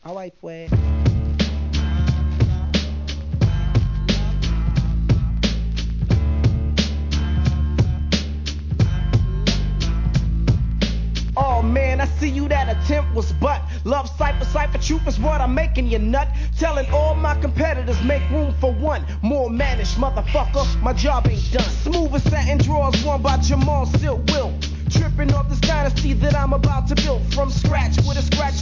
Alright, fue. Oh man, I see you, that attempt was but love cipher truth is what I'm making you nut. Telling all my competitors make room for one more managed motherfucker, my job ain't done. Smooth as satin drawers worn by Jamal Silk Will. Tripping off this dynasty that I'm about to build from scratch with a scratch